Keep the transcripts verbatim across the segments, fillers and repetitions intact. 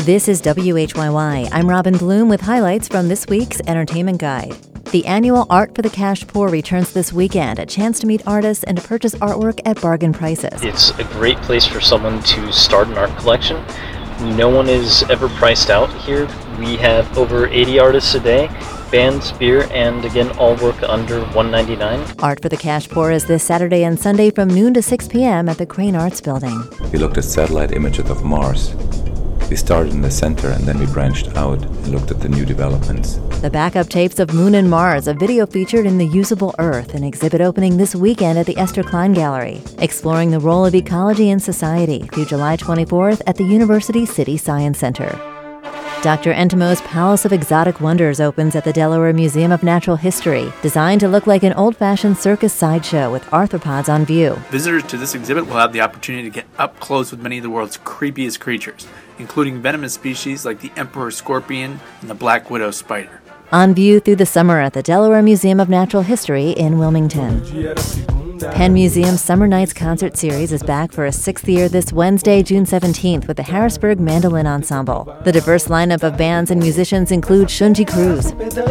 This is W H Y Y. I'm Robin Bloom with highlights from this week's Entertainment Guide. The annual Art for the Cash Poor returns this weekend, a chance to meet artists and to purchase artwork at bargain prices. It's a great place for someone to start an art collection. No one is ever priced out here. We have over eighty artists a day, bands, beer, and again, all work under one dollar and ninety-nine cents. Art for the Cash Poor is this Saturday and Sunday from noon to six p.m. at the Crane Arts Building. We looked at satellite images of Mars. We started in the center and then we branched out and looked at the new developments. The backup tapes of Moon and Mars, a video featured in The Usable Earth, an exhibit opening this weekend at the Esther Klein Gallery, exploring the role of ecology in society through July twenty-fourth at the University City Science Center. Doctor Entomo's Palace of Exotic Wonders opens at the Delaware Museum of Natural History, designed to look like an old-fashioned circus sideshow with arthropods on view. Visitors to this exhibit will have the opportunity to get up close with many of the world's creepiest creatures, including venomous species like the emperor scorpion and the black widow spider. On view through the summer at the Delaware Museum of Natural History in Wilmington. Penn Museum's Summer Nights concert series is back for a sixth year this Wednesday, June seventeenth, with the Harrisburg Mandolin Ensemble. The diverse lineup of bands and musicians include Shunji Cruz.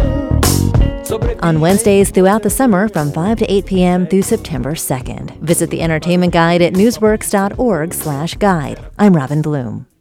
On Wednesdays throughout the summer from five to eight p.m. through September second. Visit the Entertainment Guide at newsworks dot org slash guide. I'm Robin Bloom.